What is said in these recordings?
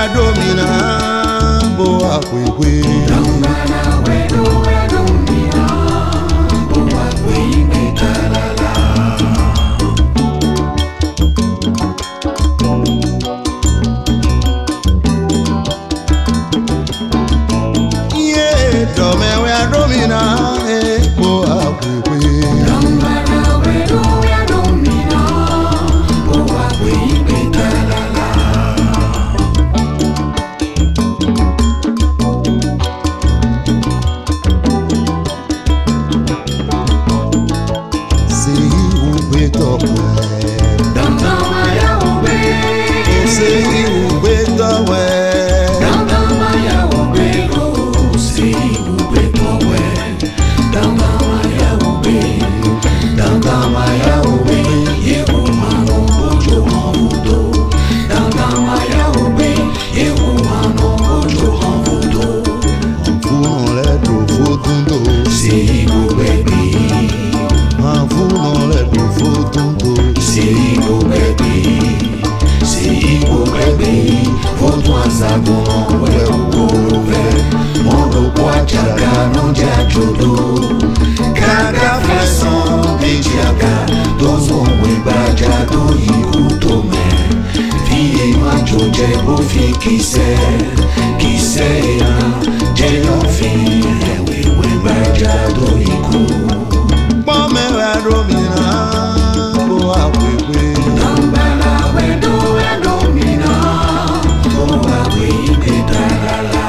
domina bo akwekwe. Dambala wedo domina bo akwekwe talala. Yeah, dome we domina bo akwekwe. Dambala wedo domina bo akwekwe talala. Qui sait, j'ai l'enfant, oui, bajado iku. Bon, mais domina, bo akwekwe. Dambala wedo domina, bo akwekwe talala.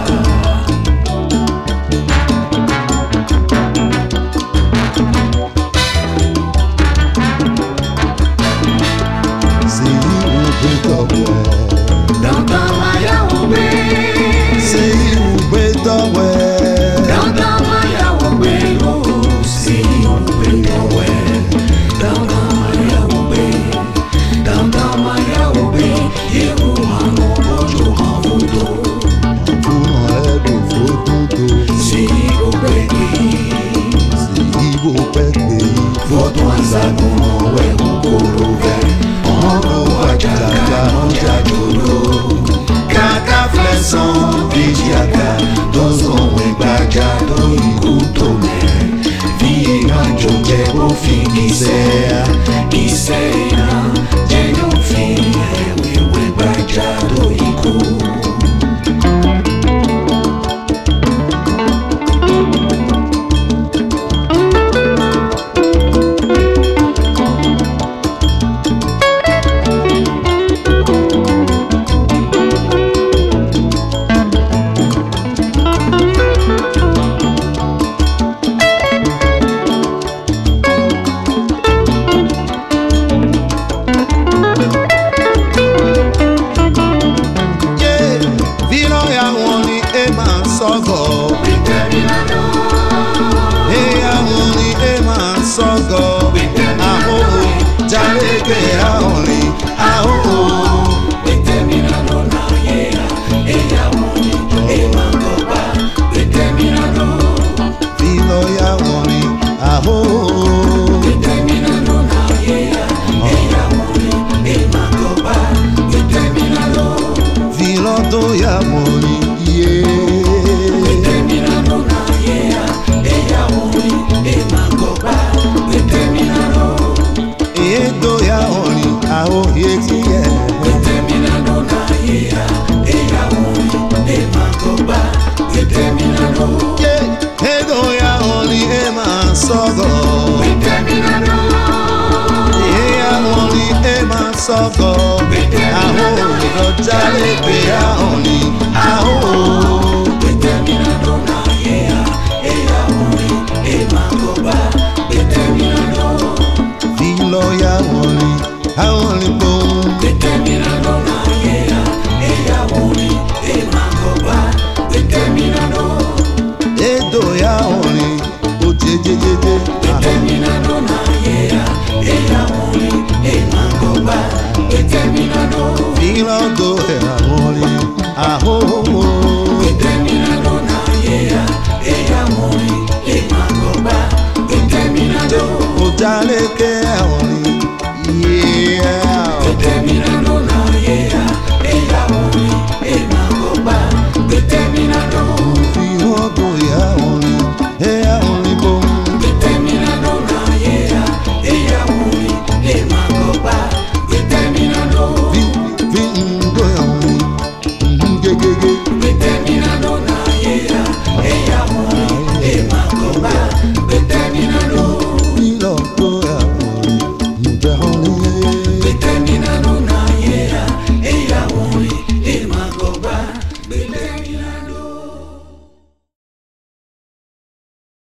See you better way. Dambala ya obe. See you better way. Dambala ya obe. See you better way. Dambala ya obe. Dambala ya obe. Yehu mano bojo havudo. Funo edo fotudo. See you better. See you better. Voto azagumo we ukorove. Ono wajaga onja jodo. Kaka fleson bijiaka. Dozo we baja do ikutome. Vie manjo jebo fi kisea. Kisea. Jenyo fi we baja do iku. Sogo, aho, no jale pe aoni, aho. Determinado na yeah, aoni, magoba, determinado. Filo ya aoni, aoni boom. Determinado na yeah, aoni, magoba, determinado. Edo ya aoni, ojejejeje. Determinado na yeah, aoni, magoba, determinado. Filo do ya aoni, aho. Determinado na yeah, aoni, magoba, determinado. Ojale ke aoni.